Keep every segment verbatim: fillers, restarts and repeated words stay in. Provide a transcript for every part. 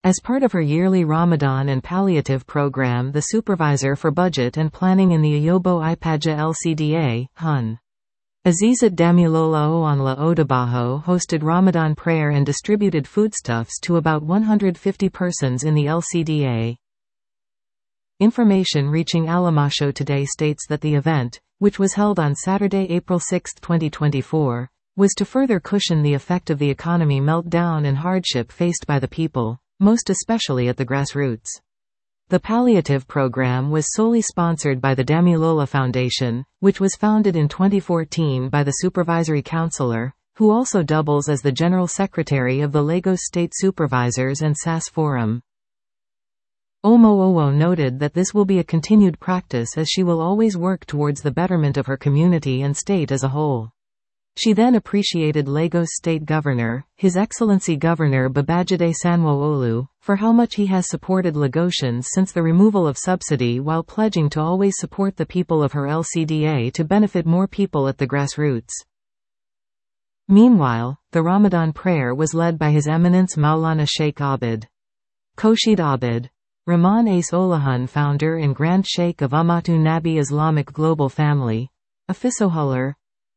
As part of her yearly Ramadan and palliative program, the supervisor for budget and planning in the Ayobo Ipaja L C D A, Hun. Azizat Damilola Oanla Odabaho hosted Ramadan prayer and distributed foodstuffs to about one hundred fifty persons in the L C D A. Information reaching Alamasho today states that the event, which was held on Saturday, April sixth, twenty twenty-four, was to further cushion the effect of the economy meltdown and hardship faced by the people, most especially at the grassroots. The palliative program was solely sponsored by the Damilola Foundation, which was founded in twenty fourteen by the Supervisory Councillor, who also doubles as the General Secretary of the Lagos State Supervisors and S A S Forum. Omo Owo noted that this will be a continued practice as she will always work towards the betterment of her community and state as a whole. She then appreciated Lagos State Governor, His Excellency Governor Babajide Sanwo-Olu, for how much he has supported Lagosians since the removal of subsidy, while pledging to always support the people of her L C D A to benefit more people at the grassroots. Meanwhile, the Ramadan prayer was led by His Eminence Maulana Sheikh Abid Khoshid Abid Rahman Ace Olahun, founder and Grand Sheikh of Ummatu Nabi Islamic Global Family, Afisohuller.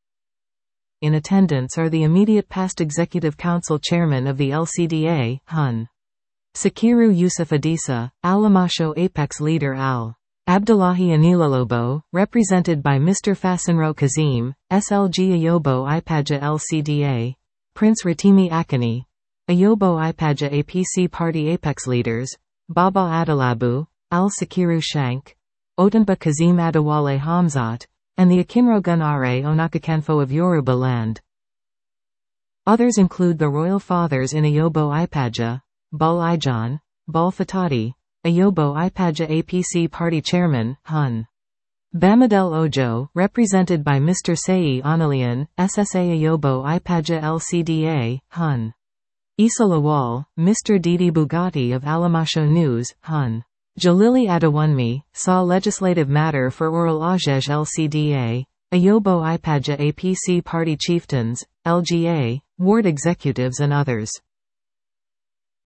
In attendance are the immediate past Executive Council Chairman of the L C D A, Hun. Sakiru Yusuf Adisa, Alamasho Apex Leader Al. Abdullahi Anilalobo, represented by Mister Fasanro Kazim, S L G Ayobo Ipaja L C D A, Prince Ratimi Akani, Ayobo Ipaja A P C Party Apex Leaders, Baba Adalabu, Al Sakiru Shank, Otunba Kazim Adewale Hamzat, and the Akinro Gunare Onakakanfo of Yoruba land. Others include the Royal Fathers in Ayobo Ipaja, Bul Ijan, Bul Fatati, Ayobo Ipaja A P C Party Chairman, Hun. Bamadel Ojo, represented by Mister Sayi Analian, S S A Ayobo Ipaja L C D A, Hun. Issa Lawal, Mister Didi Bugatti of Alamasho News, Hun. Jalili Adewunmi, saw legislative matter for Oral Ajej L C D A, Ayobo Ipaja A P C Party Chieftains, L G A, ward executives and others.